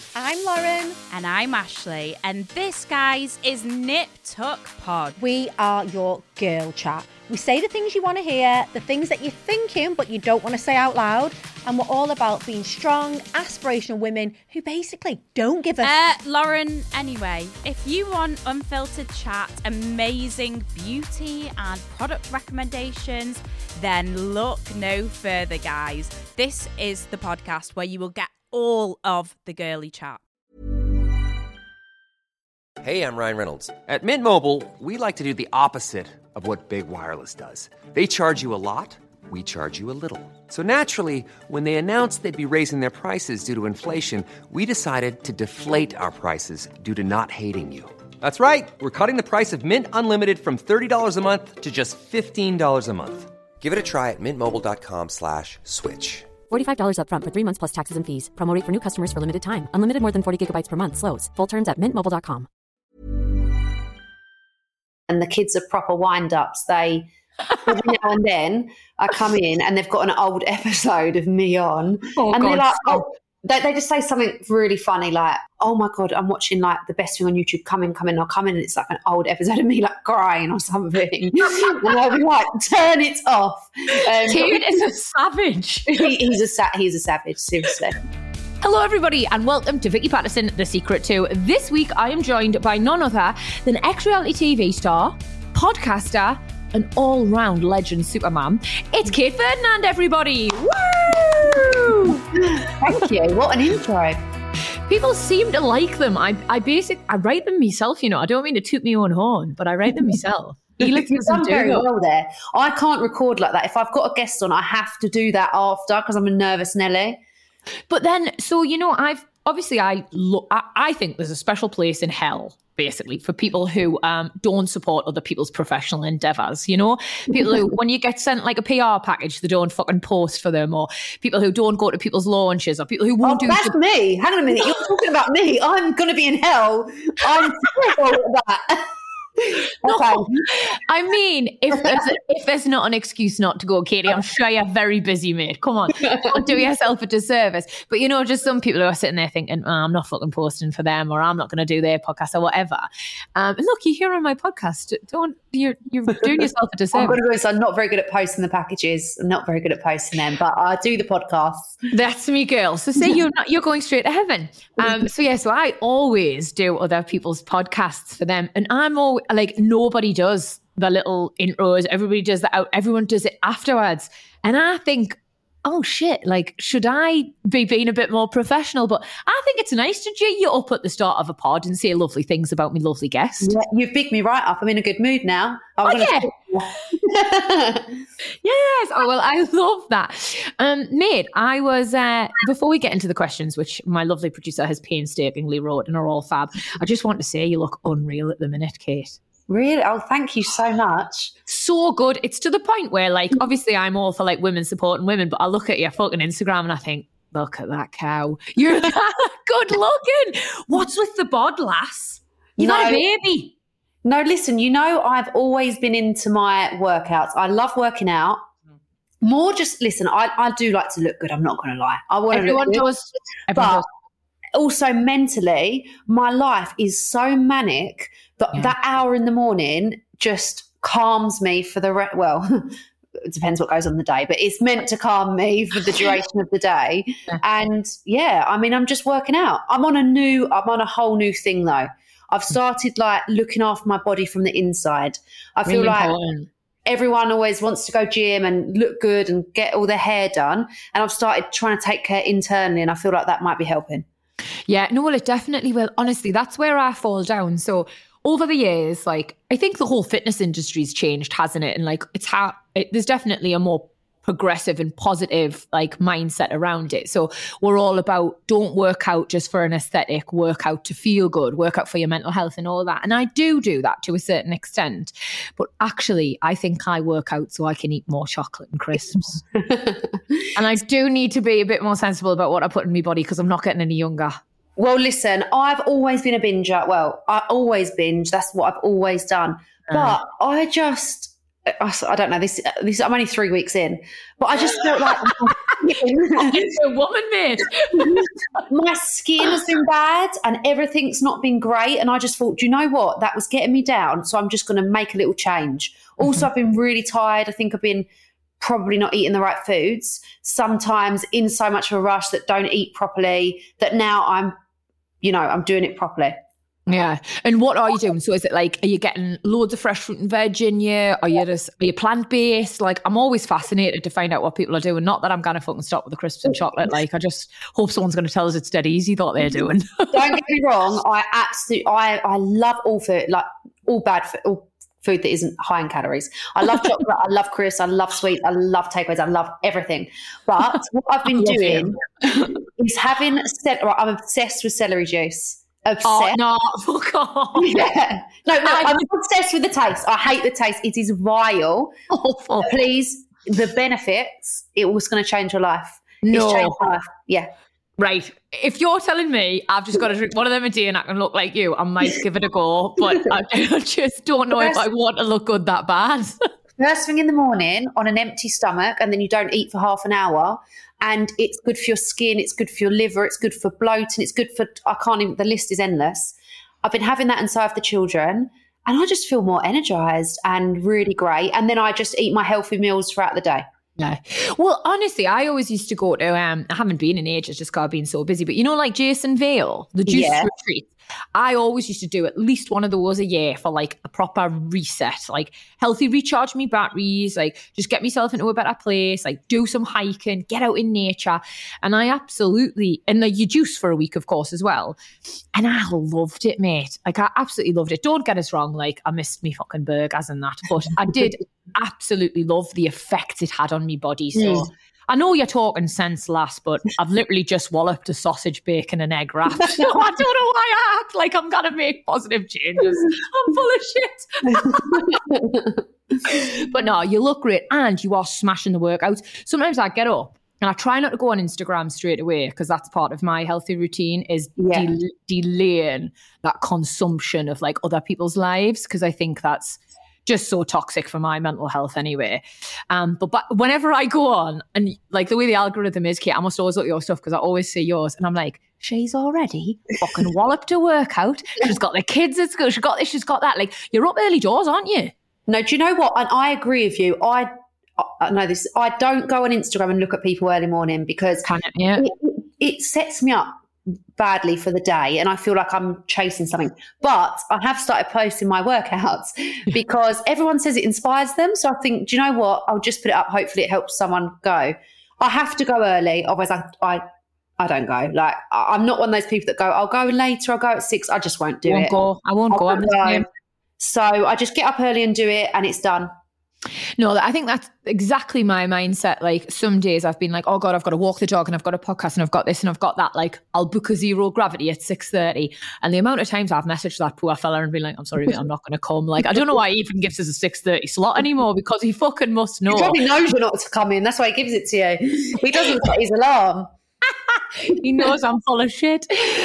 I'm Lauren. And I'm Ashley. And this, guys, is Nip Tuck Pod. We are your girl chat. We say the things you want to hear, the things that you're thinking but you don't want to say out loud. And we're all about being strong, aspirational women who basically don't give a... Lauren, anyway, if you want unfiltered chat, amazing beauty and product recommendations, then look no further, guys. This is the podcast where you will get all of the girly chat. Hey, I'm Ryan Reynolds. At Mint Mobile, we like to do the opposite of what Big Wireless does. They charge you a lot, we charge you a little. So naturally, when they announced they'd be raising their prices due to inflation, we decided to deflate our prices due to not hating you. That's right. We're cutting the price of Mint Unlimited from $30 a month to just $15 a month. Give it a try at mintmobile.com/switch. $45 up front for 3 months plus taxes and fees. Promo rate for new customers for limited time. Unlimited more than 40 gigabytes per month. Slows full terms at mintmobile.com. And the kids are proper wind-ups. They, every now and then, I come in and they've got an old episode of me on. Oh, and God, they're like, stop. They just say something really funny like, oh my God, I'm watching like the best thing on YouTube. Come in. I'll come in and it's like an old episode of me like crying or something. And I'll be like, turn it off. Dude is a savage. He's a savage, seriously. Hello, everybody, and welcome to Vicky Patterson, The Secret To. This week, I am joined by none other than ex-reality TV star, podcaster, and all-round legend superman. It's Kate Ferdinand, everybody. Woo! Thank you. What an intro. People seem to like them. I write them myself, you know. I don't mean to toot my own horn, but I write them myself. You've done very well there. I can't record like that. If I've got a guest on, I have to do that after because I'm a nervous Nelly. But then, so, you know, I think there's a special place in hell, basically, for people who don't support other people's professional endeavors, you know? People who, when you get sent like a PR package, they don't fucking post for them, or people who don't go to people's launches, or people who won't do... That's me. Hang on a minute. You're talking about me. I'm going to be in hell. I'm terrible at that. No, I mean, if there's not an excuse not to go, Katie, I'm sure you're very busy, mate. Come on, don't do yourself a disservice. But you know, just some people who are sitting there thinking, oh, I'm not fucking posting for them, or I'm not going to do their podcast or whatever. Look, you're here on my podcast. You're doing yourself a disservice. I'm going to be honest, I'm not very good at posting the packages. I'm not very good at posting them, but I do the podcasts. That's me, girl. So say you're going straight to heaven. So I always do other people's podcasts for them, and I'm always like, nobody does the little intros. Everybody does that out. Everyone does it afterwards. And I think, oh shit, like, should I be being a bit more professional? But I think it's nice to G you up at the start of a pod and say lovely things about me lovely guest. Yeah, you've bigged me right up. I'm in a good mood now. Yes. Oh, well, I love that. Mate, I was, before we get into the questions, which my lovely producer has painstakingly wrote and are all fab, I just want to say you look unreal at the minute, Kate. Really? Oh, thank you so much. So good. It's to the point where, like, obviously I'm all for, like, women supporting women, but I look at your fucking Instagram and I think, look at that cow. You're that good looking. What's with the bod, lass? You're not a baby. No, listen, you know, I've always been into my workouts. I love working out. More just, listen, I do like to look good. I'm not going to lie. I want to look good. Everyone does. Also mentally, my life is so manic that hour in the morning just calms me for the it depends what goes on the day, but it's meant to calm me for the duration of the day. And yeah, I mean, I'm just working out. I'm on a whole new thing though. I've started like looking after my body from the inside. I feel like everyone always wants to go gym and look good and get all their hair done. And I've started trying to take care internally, and I feel like that might be helping. Yeah, no, well, it definitely will. Honestly, that's where I fall down. So over the years, like, I think the whole fitness industry's changed, hasn't it? And like, there's definitely a more progressive and positive like mindset around it. So we're all about, don't work out just for an aesthetic, work out to feel good, work out for your mental health and all that. And I do that to a certain extent. But actually, I think I work out so I can eat more chocolate and crisps. And I do need to be a bit more sensible about what I put in my body because I'm not getting any younger. Well, listen, I've always been a binger. Well, I always binge. That's what I've always done. But I don't know, this I'm only 3 weeks in, but I just felt like a woman, mate. My skin has been bad and everything's not been great. And I just thought, do you know what? That was getting me down. So I'm just going to make a little change. Also, I've been really tired. I think I've been probably not eating the right foods. Sometimes in so much of a rush that don't eat properly, that now I'm doing it properly. Yeah. And what are you doing? So is it like, are you getting loads of fresh fruit and veg in you? Are you plant-based? Like, I'm always fascinated to find out what people are doing. Not that I'm going to fucking stop with the crisps and chocolate. Like, I just hope someone's going to tell us it's dead easy what they're doing. Don't get me wrong. I love all food, like all food that isn't high in calories. I love chocolate. I love crisps. I love sweets. I love takeaways. I love everything. But what I've been doing is having, I'm obsessed with celery juice. Obsessed. Oh, no, fuck off. Yeah. No, I'm obsessed with the taste. I hate the taste. It is vile. Awful. Please, the benefits, it was going to change your life. No. It's changed my life. Yeah. Right. If you're telling me I've just got to drink one of them a day and I can look like you, I might give it a go. But I just don't know if I want to look good that bad. First thing in the morning on an empty stomach, and then you don't eat for half an hour. And it's good for your skin, it's good for your liver, it's good for bloating, it's good for, the list is endless. I've been having that and so have the children, and I just feel more energized and really great. And then I just eat my healthy meals throughout the day. Yeah. Well, honestly, I always used to go to, I haven't been in ages just because I've been so busy, but like Jason Vale, the juice retreat. I always used to do at least one of those a year for like a proper reset, like healthy recharge me batteries, like just get myself into a better place, like do some hiking, get out in nature. And I absolutely, and you juice for a week, of course, as well. And I loved it, mate. Like I absolutely loved it. Don't get us wrong. Like I missed me fucking burgers and that, but I did absolutely love the effect it had on my body. So I know you're talking sense, lass, but I've literally just walloped a sausage, bacon and egg wrap. So I don't know why I act like I'm going to make positive changes. I'm full of shit. But no, you look great and you are smashing the workouts. Sometimes I get up and I try not to go on Instagram straight away because that's part of my healthy routine is delaying that consumption of like other people's lives because I think that's just so toxic for my mental health anyway. But whenever I go on and like the way the algorithm is, Kate, I must always look at your stuff because I always see yours and I'm like, she's already fucking walloped a workout. She's got the kids at school. She's got this, she's got that. Like you're up early doors, aren't you? No, do you know what? And I agree with you. I know this. I don't go on Instagram and look at people early morning because it sets me up badly for the day and I feel like I'm chasing something. But I have started posting my workouts because everyone says it inspires them. So I think, do you know what? I'll just put it up. Hopefully it helps someone go. I have to go early. Otherwise I don't go. Like I'm not one of those people that go, I'll go later, I'll go at 6. I just won't do it. I won't go. I'm the same. So I just get up early and do it and it's done. No, I think that's exactly my mindset. Like some days I've been like, oh God, I've got to walk the dog and I've got a podcast and I've got this and I've got that. Like I'll book a zero gravity at 6:30. And the amount of times I've messaged that poor fella and been like, I'm sorry, mate, I'm not going to come. Like, I don't know why he even gives us a 6:30 slot anymore because he fucking must know. He probably knows you're not to come in. That's why he gives it to you. He doesn't set his alarm. He knows I'm full of shit.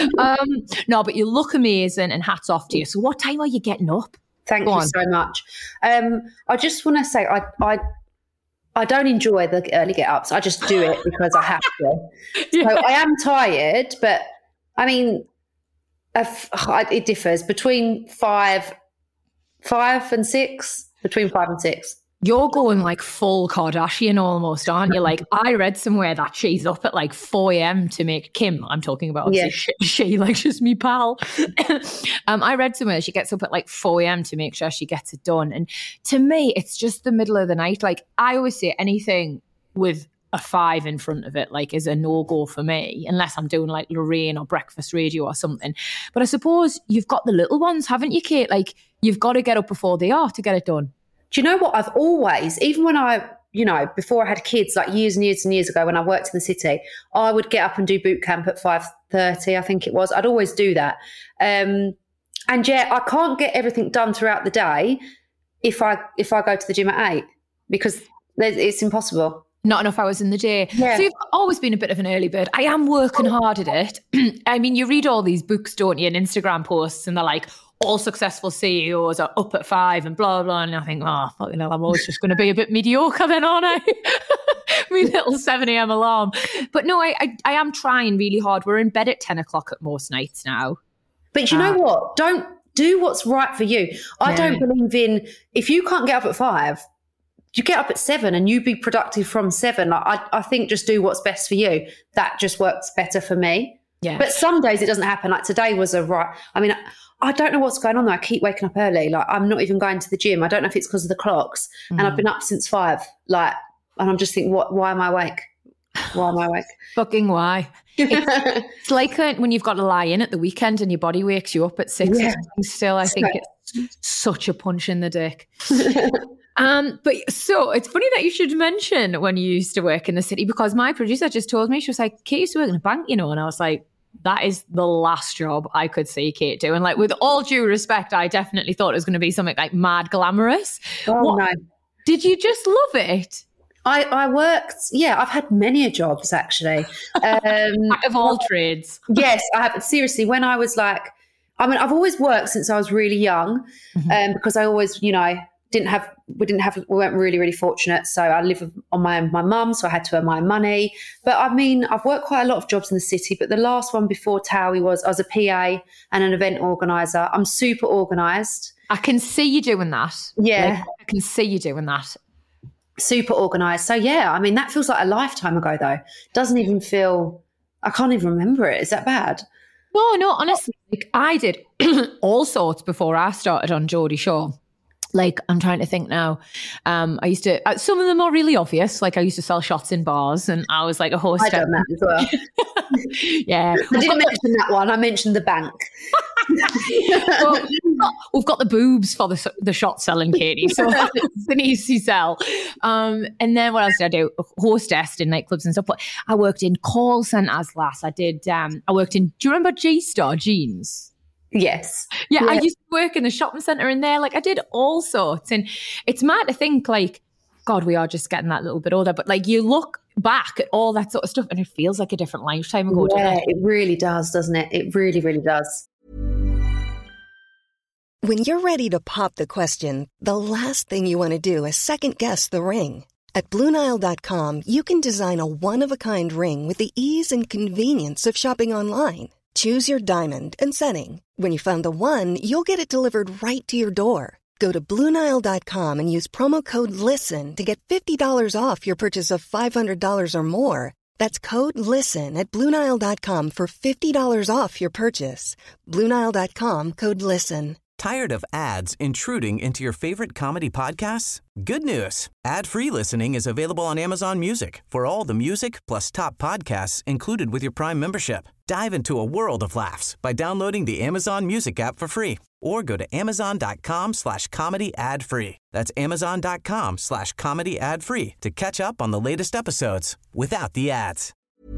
No, but you look amazing and hats off to you. So what time are you getting up? Thank you so much. I just want to say I don't enjoy the early get-ups. I just do it because I have to. So I am tired, but I mean, it differs between 5 and 6, between 5 and 6. You're going like full Kardashian almost, aren't you? Like I read somewhere that she's up at like 4 a.m. to make Kim. I'm talking about she like she's me pal. I read somewhere she gets up at like 4 a.m. to make sure she gets it done. And to me, it's just the middle of the night. Like I always say anything with a 5 in front of it like is a no-go for me unless I'm doing like Lorraine or Breakfast Radio or something. But I suppose you've got the little ones, haven't you, Kate? Like you've got to get up before they are to get it done. Do you know what? I've always, even when before I had kids, like years and years and years ago when I worked in the city, I would get up and do boot camp at 5:30, I think it was. I'd always do that. And I can't get everything done throughout the day if I go to the gym at 8 because it's impossible. Not enough hours in the day. Yeah. So you've always been a bit of an early bird. I am working hard at it. I mean, you read all these books, don't you, and Instagram posts, and they're like, all successful CEOs are up at 5 and blah, blah, and I think, oh, fucking hell, I'm always just going to be a bit mediocre then, aren't I? my little 7 a.m. alarm. But no, I am trying really hard. We're in bed at 10 o'clock at most nights now. But you know what? Don't do what's right for you. I don't believe in, if you can't get up at 5, you get up at 7 and you be productive from 7. I think just do what's best for you. That just works better for me. Yeah. But some days it doesn't happen. Like today was I don't know what's going on though. I keep waking up early. Like I'm not even going to the gym. I don't know if it's because of the clocks. And I've been up since 5. Like, and I'm just thinking, why am I awake? Why am I awake? Fucking why? It's like when you've got to lie in at the weekend and your body wakes you up at 6 still. I think it's such a punch in the dick. But so it's funny that you should mention when you used to work in the city, because my producer just told me, she was like, Kate used to work in a bank, you know, and I was like, that is the last job I could see Kate do. And like, with all due respect, I definitely thought it was going to be something like mad glamorous. No. Did you just love it? I worked, I've had many jobs actually. Of all trades. Yes, I have. Seriously, when I was like, I've always worked since I was really young, because I always, we weren't really, really fortunate. So I live on my own, my mum, so I had to earn my own money. But I've worked quite a lot of jobs in the city, but the last one before Towie I was a PA and an event organiser. I'm super organised. I can see you doing that. Yeah. I can see you doing that. Super organised. So that feels like a lifetime ago though. Doesn't even feel, I can't even remember it. Is that bad? No, honestly, like, I did all sorts before I started on Geordie Shore. Like, I'm trying to think now. I used to, some of them are really obvious. Like, I used to sell shots in bars and I was like a hostess. I done that as well. Yeah. I didn't mention that one. I mentioned the bank. Well, we've got the boobs for the shot selling, Katie. So it's an easy sell. And then what else did I do? Hostess in nightclubs and stuff. But I worked in call centres last. I worked in, do you remember G-Star Jeans? Yes. Yeah, I used to work in the shopping centre in there. Like, I did all sorts. And it's mad to think, like, God, we are just getting that little bit older. But, like, you look back at all that sort of stuff and it feels like a different lifetime ago. Yeah, it really does, doesn't it? It really, really does. When you're ready to pop the question, the last thing you want to do is second-guess the ring. At BlueNile.com, you can design a one-of-a-kind ring with the ease and convenience of shopping online. Choose your diamond and setting. When you find the one, you'll get it delivered right to your door. Go to BlueNile.com and use promo code LISTEN to get $50 off your purchase of $500 or more. That's code LISTEN at BlueNile.com for $50 off your purchase. BlueNile.com, code LISTEN. Tired of ads intruding into your favorite comedy podcasts? Good news. Ad-free listening is available on Amazon Music for all the music plus top podcasts included with your Prime membership. Dive into a world of laughs by downloading the Amazon Music app for free or go to amazon.com/comedy ad-free. That's amazon.com/comedy ad-free to catch up on the latest episodes without the ads.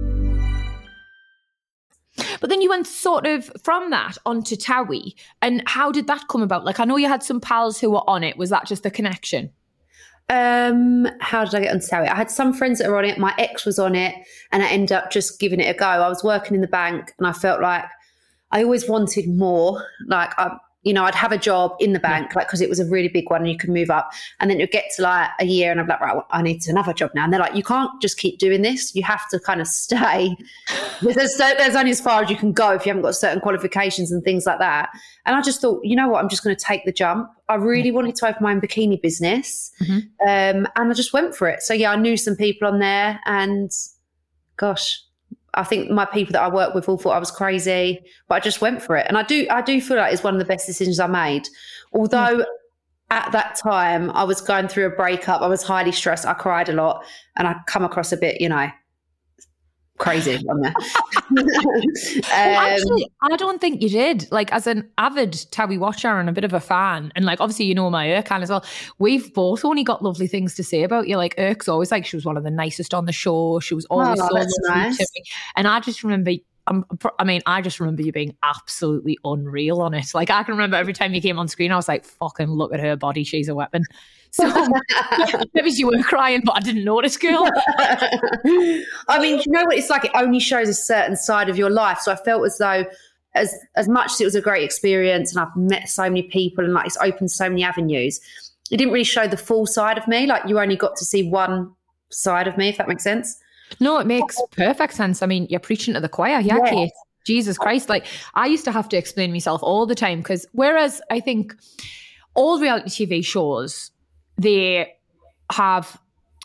But then you went sort of from that onto Towie. And how did that come about? Like, I know you had some pals who were on it. Was that just the connection? How did I get onto Towie? I had some friends that were on it. My ex was on it and I ended up just giving it a go. I was working in the bank and I felt like I always wanted more. Like, I'd have a job in the bank, like, because it was a really big one and you could move up. And then you'd get to like a year and I'm like, right, well, I need another job now. And they're like, you can't just keep doing this. You have to kind of stay. There's only as far as you can go if you haven't got certain qualifications and things like that. And I just thought, you know what, I'm just going to take the jump. I really wanted to open my own bikini business. And I just went for it. So yeah, I knew some people on there and gosh, I think my people that I work with all thought I was crazy, but I just went for it. And I do feel like it's one of the best decisions I made. Although at that time I was going through a breakup, I was highly stressed, I cried a lot, and I come across a bit, crazy on there. Actually, I don't think you did. Like, as an avid Towie watcher and a bit of a fan, and like obviously my Ercan as well, we've both only got lovely things to say about you. Like, Erk's always like, she was one of the nicest on the show. She was always so lovely nice to me. And I just remember you being absolutely unreal on it. Like, I can remember every time you came on screen, I was like, fucking look at her body, she's a weapon. So maybe you were crying, but I didn't notice, girl. I mean, you know what it's like? It only shows a certain side of your life. So I felt as though as much as it was a great experience and I've met so many people and like it's opened so many avenues, it didn't really show the full side of me. Like, you only got to see one side of me, if that makes sense. No, it makes perfect sense. I mean, you're preaching to the choir. Yeah, Kate. Jesus Christ. Like, I used to have to explain myself all the time because whereas I think all reality TV shows, they have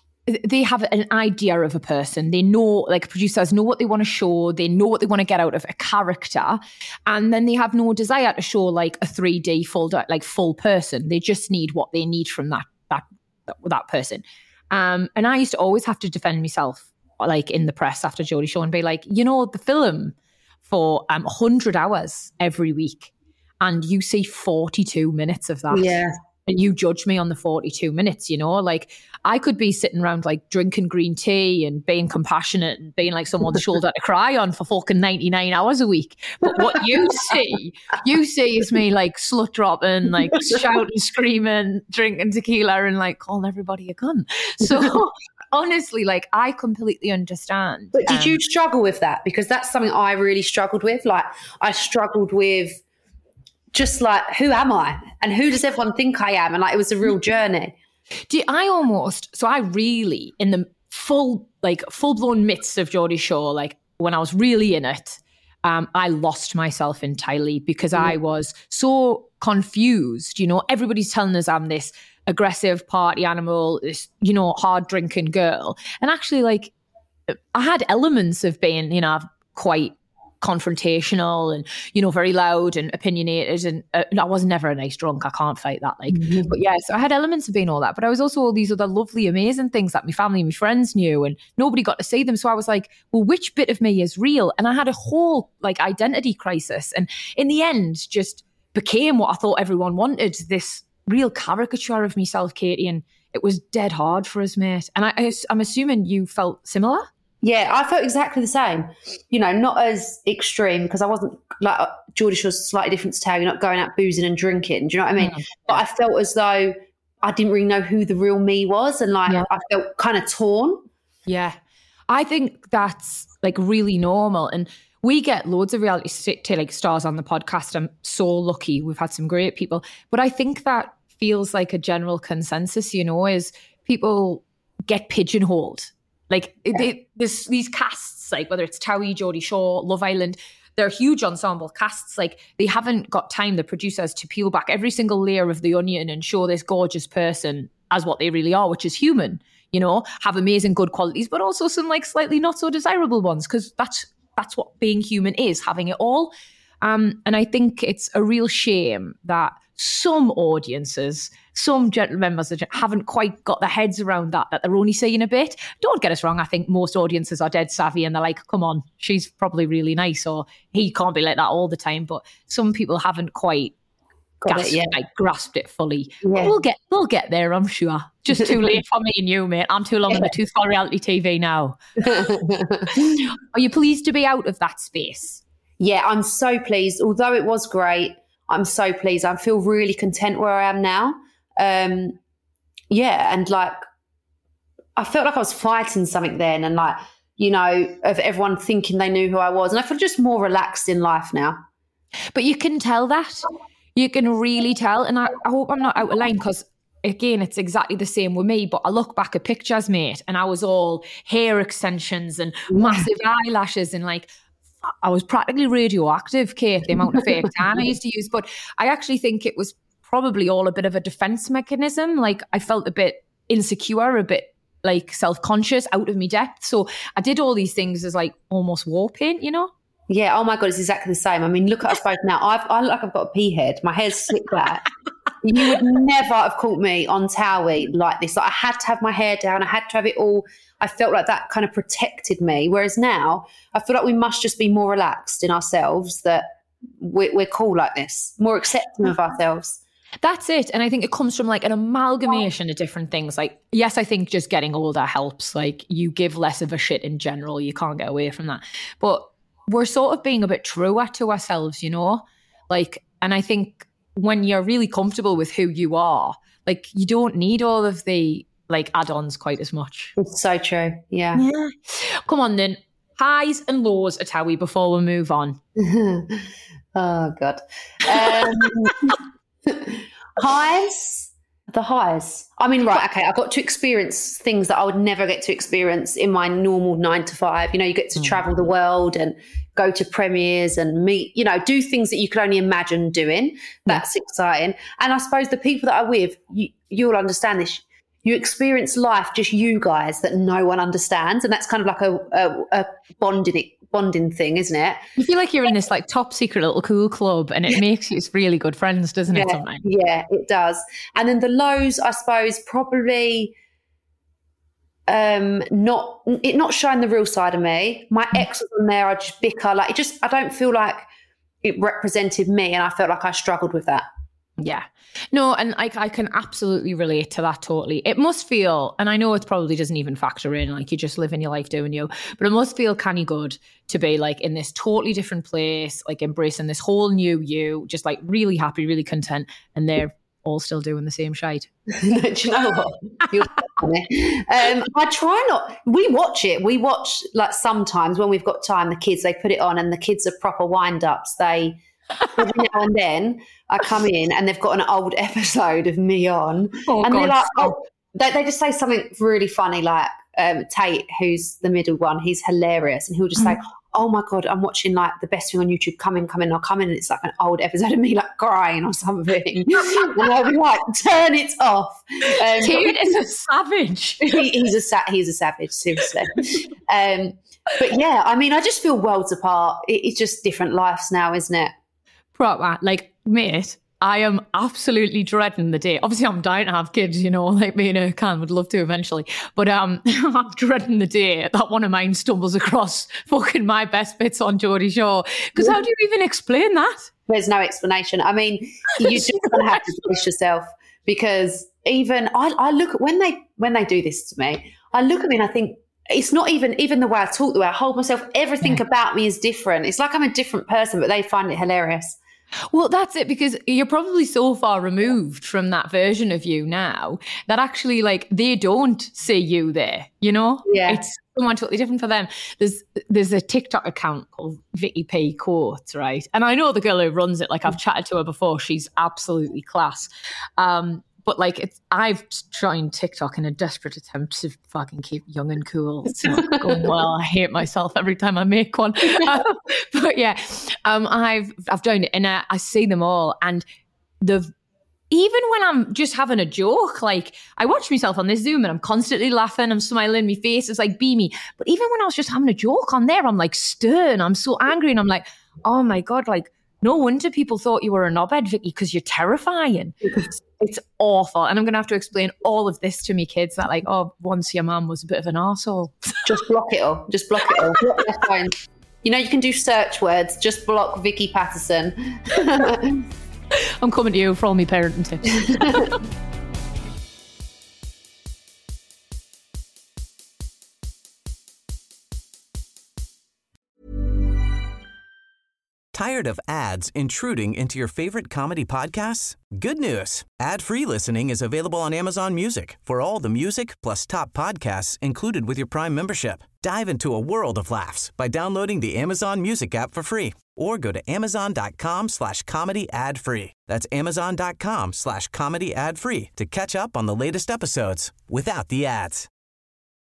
an idea of a person. They know, like producers know what they want to show. They know what they want to get out of a character. And then they have no desire to show like a 3D full person. They just need what they need from that person. And I used to always have to defend myself like in the press after Geordie Show and be like, the film for 100 hours every week and you see 42 minutes of that. Yeah. And you judge me on the 42 minutes, like I could be sitting around like drinking green tea and being compassionate and being like someone's shoulder to cry on for fucking 99 hours a week. But what you see is me like slut dropping, like shouting, screaming, drinking tequila and like calling everybody a gun. So honestly, like I completely understand. But did you struggle with that? Because that's something I really struggled with. Like I struggled with just like, who am I? And who does everyone think I am? And like, it was a real journey. I really, in the full-blown midst of Geordie Show, like when I was really in it, I lost myself entirely because I was so confused. Everybody's telling us I'm this aggressive party animal, this, hard drinking girl. And actually, like, I had elements of being, quite confrontational and very loud and opinionated, and I was never a nice drunk. I can't fight that, but yeah, so I had elements of being all that, but I was also all these other lovely amazing things that my family and my friends knew and nobody got to see them. So I was like, well, which bit of me is real? And I had a whole like identity crisis, and in the end just became what I thought everyone wanted, this real caricature of myself, Katie, and it was dead hard for us, mate. And I'm assuming you felt similar. Yeah, I felt exactly the same. Not as extreme because I wasn't like Geordie Shore's slightly different style. You're not going out boozing and drinking. Do you know what I mean? Mm-hmm. But I felt as though I didn't really know who the real me was, and like I felt kind of torn. Yeah, I think that's like really normal, and we get loads of reality stars on the podcast. I'm so lucky. We've had some great people, but I think that feels like a general consensus. Is people get pigeonholed. Like these casts, like whether it's Towie, Geordie Shore, Love Island, they're huge ensemble casts. Like they haven't got time, the producers, to peel back every single layer of the onion and show this gorgeous person as what they really are, which is human, have amazing good qualities, but also some like slightly not so desirable ones, because that's what being human is, having it all. And I think it's a real shame that some audiences, some gentle members haven't quite got their heads around that they're only seeing a bit. Don't get us wrong. I think most audiences are dead savvy and they're like, come on, she's probably really nice, or he can't be like that all the time. But some people haven't quite grasped it fully. Yeah. We'll get there, I'm sure. Just too late for me and you, mate. I'm too long in the tooth for reality TV now. Are you pleased to be out of that space? Yeah, I'm so pleased. Although it was great, I'm so pleased. I feel really content where I am now. And like I felt like I was fighting something then, and like, of everyone thinking they knew who I was. And I feel just more relaxed in life now. But you can tell that. You can really tell. And I hope I'm not out of line, because again, it's exactly the same with me. But I look back at pictures, mate, and I was all hair extensions and massive eyelashes, and like I was practically radioactive, Kate, the amount of fake tan I used to use. But I actually think it was probably all a bit of a defense mechanism. Like I felt a bit insecure, a bit like self-conscious, out of my depth. So I did all these things as like almost war paint, Yeah, oh my God, it's exactly the same. I mean, look at us both now. I look like I've got a pea head. My hair's slicked back. You would never have caught me on Towie like this. Like, I had to have my hair down. I had to have it all. I felt like that kind of protected me. Whereas now, I feel like we must just be more relaxed in ourselves, that we're cool like this, more accepting of ourselves. That's it. And I think it comes from like an amalgamation of different things. Like, yes, I think just getting older helps. Like, you give less of a shit in general. You can't get away from that. But we're sort of being a bit truer to ourselves, Like, and I think when you're really comfortable with who you are, like, you don't need all of the like add-ons quite as much. It's so true. Yeah. Come on then. Highs and lows at Towie before we move on. Oh God. Highs. The highs. I mean, right, okay, I got to experience things that I would never get to experience in my normal 9 to 5. You know, you get to travel the world and go to premieres and meet, you know, do things that you could only imagine doing. That's exciting. And I suppose the people that I'm with, you'll understand this. You experience life, just you guys, that no one understands. And that's kind of like a bonding thing, isn't it? You feel like you're in this like top secret little cool club, and it makes you really good friends, doesn't it? Sometimes? Yeah, it does. And then the lows, I suppose, probably not showing the real side of me. My ex was on there, I just bicker. Like, I don't feel like it represented me, and I felt like I struggled with that. Yeah. No, and I can absolutely relate to that totally. It must feel, and I know it probably doesn't even factor in, like, you're just living your life doing you, but it must feel canny good to be like in this totally different place, like embracing this whole new you, just like really happy, really content, and they're all still doing the same shite. Do you know what? You're funny. I try not. We watch it. We watch, like, sometimes when we've got time, the kids, they put it on, and the kids are proper wind-ups. They, every now and then, I come in and they've got an old episode of me on. Oh, and God, they're like, they just say something really funny, like Tate, who's the middle one, he's hilarious. And he'll just say, oh my God, I'm watching like the best thing on YouTube. Come in. I'll come in and it's like an old episode of me like crying or something. And I'll be like, turn it off. Dude is a savage. He's a savage, seriously. But yeah, I mean, I just feel worlds apart. It's just different lives now, isn't it? Proper, like, mate, I am absolutely dreading the day. Obviously, I'm dying to have kids, you know, like me and Can would love to eventually. But I'm dreading the day that one of mine stumbles across fucking my best bits on Geordie Shore. Because how do you even explain that? There's no explanation. I mean, you just gonna have to push yourself, because even I look at when they do this to me, I look at me and I think, it's not even the way I talk, the way I hold myself, everything about me is different. It's like I'm a different person, but they find it hilarious. Well, that's it, because you're probably so far removed from that version of you now that actually, like, they don't see you there, you know? Yeah. It's someone totally different for them. There's a TikTok account called Vicky P Quotes, right? And I know the girl who runs it, like, I've chatted to her before. She's absolutely class. But like, I've joined TikTok in a desperate attempt to fucking keep young and cool. It's not going well. I hate myself every time I make one. But yeah, I've joined it, and I see them all. And even when I'm just having a joke, like, I watch myself on this Zoom and I'm constantly laughing, I'm smiling, my face is like beamy. But even when I was just having a joke on there, I'm like stern, I'm so angry, and I'm like, oh my God, like, no wonder people thought you were a knobhead, Vicky, because you're terrifying. It's awful. And I'm going to have to explain all of this to me kids, that like, oh, once your mum was a bit of an arsehole. Just block it all. Block their phone. You know, you can do search words. Just block Vicky Patterson. I'm coming to you for all my parenting tips. Tired of ads intruding into your favorite comedy podcasts? Good news. Ad-free listening is available on Amazon Music for all the music plus top podcasts included with your Prime membership. Dive into a world of laughs by downloading the Amazon Music app for free, or go to amazon.com/comedy ad-free. That's amazon.com/comedy ad-free to catch up on the latest episodes without the ads.